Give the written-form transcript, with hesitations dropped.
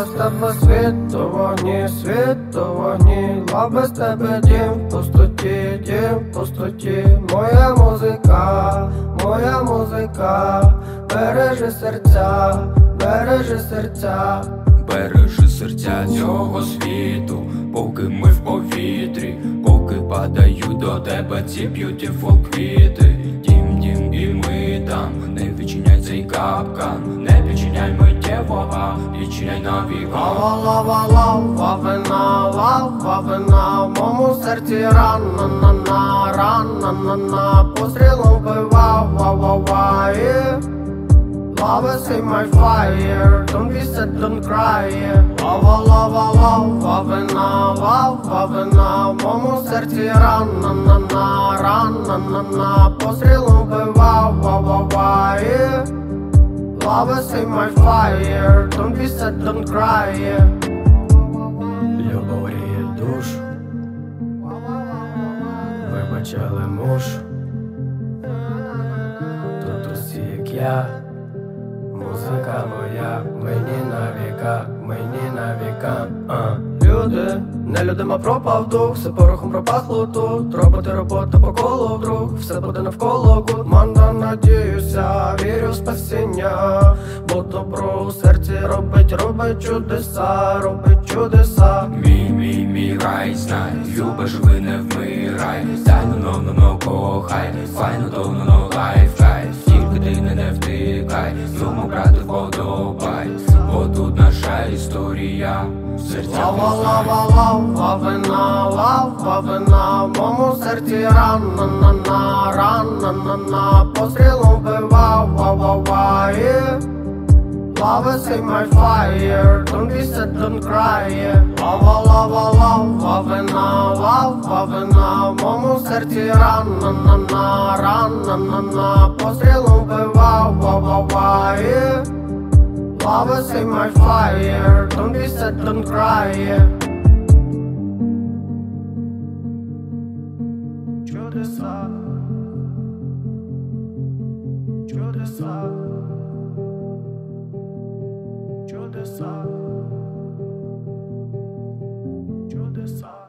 без тебе світ у вогні, світ у вогні, лав без тебе дім в пустоті, дім в пустоті. Моя музика, бережи серця, бережи серця. Бережи серця цього світу, поки ми в повітрі, поки падають до тебе ці beautiful квіти. Дім, дім, і ми там, не відчиняй цей капкан, не відчиняй миттєво, а відчиняй навігатор. Лава, лава, вина, в моєму серці рана, пострілом вбивав, Love is in my fire, don't be sad, don't cry. Lava, вина, в моєму серці рана, пострілом вбивав, Love is in my fire, don't be sad, don't cry. Любов гріє душу, вибачали мушу, тут усі як я. Музика моя, мені на віка. Люди, не людима пропав дух, все порохом пропахло тут. Робота по колу вдруг, все буде навколо Гудманда, надіюся, вірю в спасіння. Бо добро у серці робить чудеса. Мій рай, знай, любиш, ви не вмирай. Тайно, но кохай, файно, но лайф, кайф. Тільки ти не втикай, йому брати вподобай, бо тут наша історія в серцях. Лава, вина, в моєму серці рана, пострілом вбивав, Love is in my fire, don't be sad, don't cry. Lava, вина, в моєму серці рана, пострілом вбивав, Love is in my fire, don't be sad, don't cry. Чудеса, чудеса.